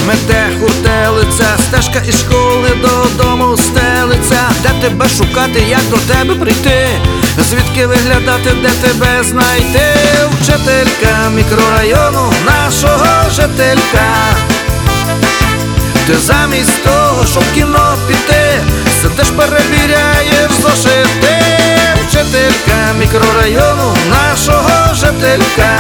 мете хуртелиця, стежка із школи додому стелиться. Де тебе шукати, як до тебе прийти? Звідки виглядати, де тебе знайти? Вчителька мікрорайону нашого жителька. Ти замість того, щоб в кіно піти, сидиш, перевіряєш зошити. Вчителька мікрорайону нашого жителька.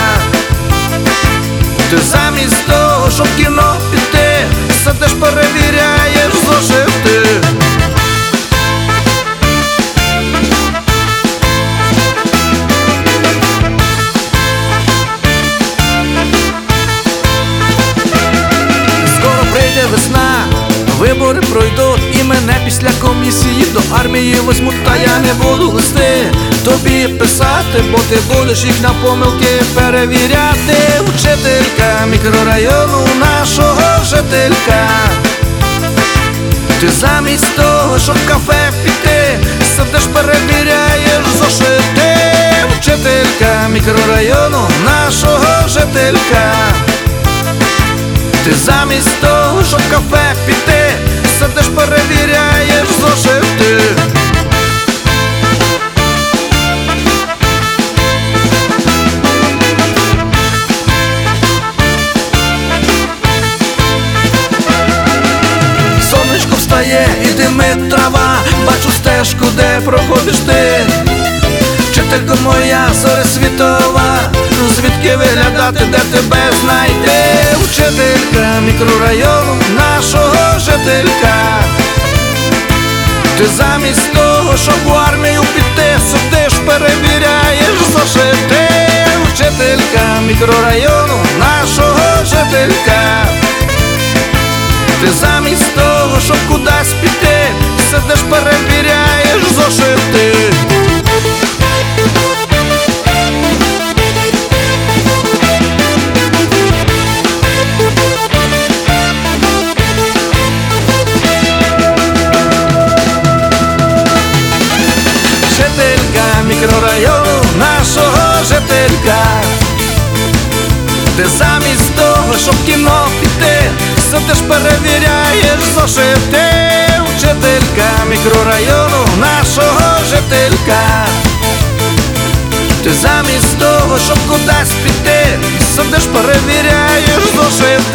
Ти замість того, щоб в кіно піти, сидиш, перевіряєш зошити. Скоро прийде весна, вибори пройдуть, і мене після комісії до армії возьмуть. Та я не буду листи тобі писати, бо ти будеш їх на помилки перевіряти. Вчителька мікрорайону нашого жителька. Ти замість того, щоб в кафе піти, сидиш, перевіряєш зошити. Вчителька мікрорайону нашого жителька. Ти замість того, щоб в кафе піти, сидиш, перевіряєш зошити. Сонечко встає і димить трава, бачу стежку, де проходиш ти. Вчителько моя, зоря світова, звідки виглядати, де тебе знайти? Вчителька мікрорайону нашого жителька. Ти замість того, щоб в армію піти, сидиш, перевіряєш зошити. Вчителька мікрорайону нашого жителька. Ти замість того, щоб кудись піти, сидиш, перевіряєш зошити. Мікрорайону нашого жителька. Ти замість того, щоб в кіно піти, сидиш, перевіряєш зошити. Вчителька мікрорайону нашого жителька. Ти замість того, щоб кудись піти, сидиш, перевіряєш зошити.